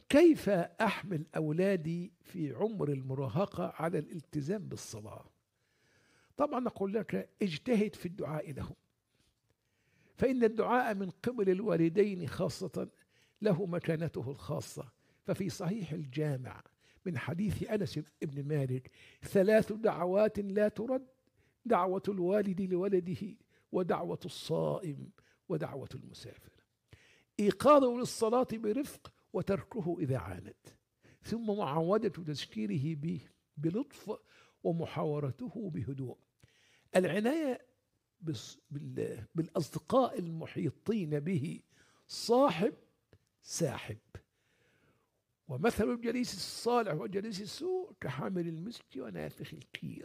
كيف أحمل أولادي في عمر المراهقة على الالتزام بالصلاة؟ طبعا أقول لك اجتهد في الدعاء لهم، فإن الدعاء من قبل الوالدين خاصة له مكانته الخاصة. ففي صحيح الجامع من حديث أنس بن مالك: 3 دعوات لا ترد: دعوة الوالد لولده، ودعوة الصائم، ودعوة المسافر. إيقاظه للصلاة برفق، وتركه إذا عانت، ثم معاودة تذكيره به بلطف، ومحاورته بهدوء. العناية بالأصدقاء المحيطين به صاحب ساحب، ومثل الجليس الصالح وجليس السوء كحامل المسك ونافخ الكير.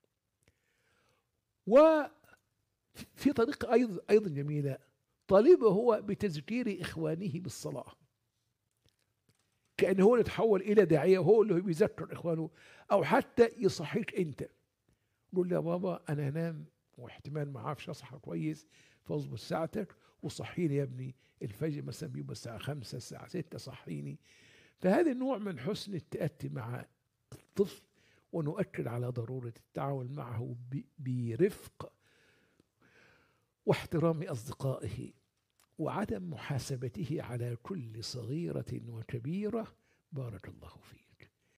وفي طريقة أيضا جميلة: طالبه هو بتذكير إخوانه بالصلاة، كأنه هو يتحول إلى داعية، هو اللي بيذكر إخوانه، أو حتى يصحيك أنت، قول له: يا بابا أنا أنام واحتمال ما أعرفش أصحى كويس، فاظبط ساعتك وصحيني يا ابني، الفجر مثلا بيبقى الساعة 5 الساعة 6 صحيني. فهذا النوع من حسن التأتي مع الطفل، ونؤكد على ضرورة التعامل معه برفق، واحترام أصدقائه، وعدم محاسبته على كل صغيرة وكبيرة. بارك الله فيك.